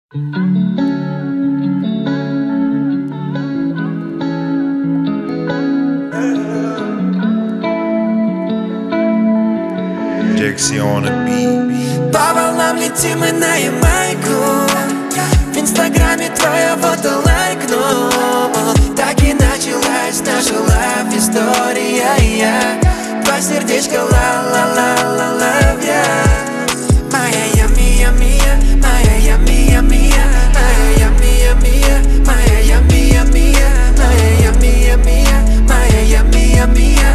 По волнам летим мы на Ямайку. В инстаграме твоя фото лайкну. Так и началась наша лав-история. Два сердечка ла-ла-ла-ла-лав я. Моя я-мия-мия, моя я-мия-мия, моя я-мия-мия, моя я-мия-мия, моя я-мия-мия, моя я-мия-мия,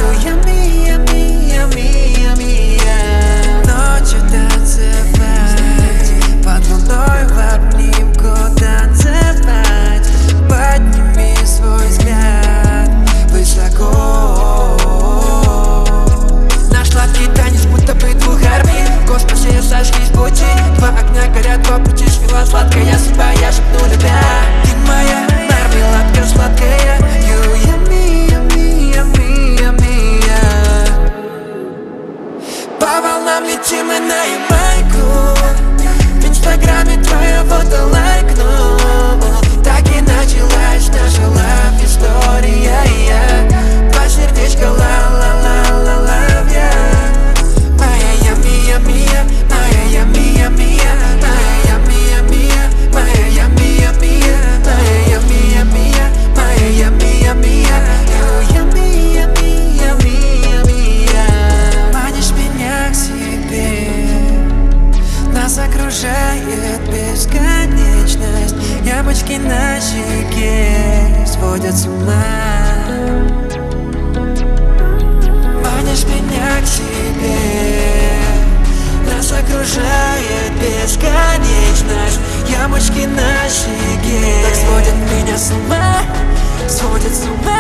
я-мия-мия-мия. Ночью танцевать, под луной в обнимку танцевать. Подними свой взгляд высоко. Наш сладкий танец будто бы двух армий. В космосе сошлись пути. Два огня горят, два пути свела сладкая судьба. Я шепну любя, ты моя мармеладка сладкая. Я-мия-мия-мия-мия. По волнам летим мы на Ямайку. В инстаграме твоя фото лайкну. Так и началась наша лав-история. Два сердечка ла-ла-ла-ла-лав я. Моя я-мия-мия, моя я-мия-мия, моя я-мия-мия, моя я-мия-мия, моя я-мия-мия, моя я-мия-мия, я-мия-мия-мия. Манишь меня к себе, нас окружает бесконечность. Ямочки на щеке сводят с ума. Манишь меня к себе, нас окружает бесконечность. Ямочки на щеке так сводят меня с ума, сводят с ума.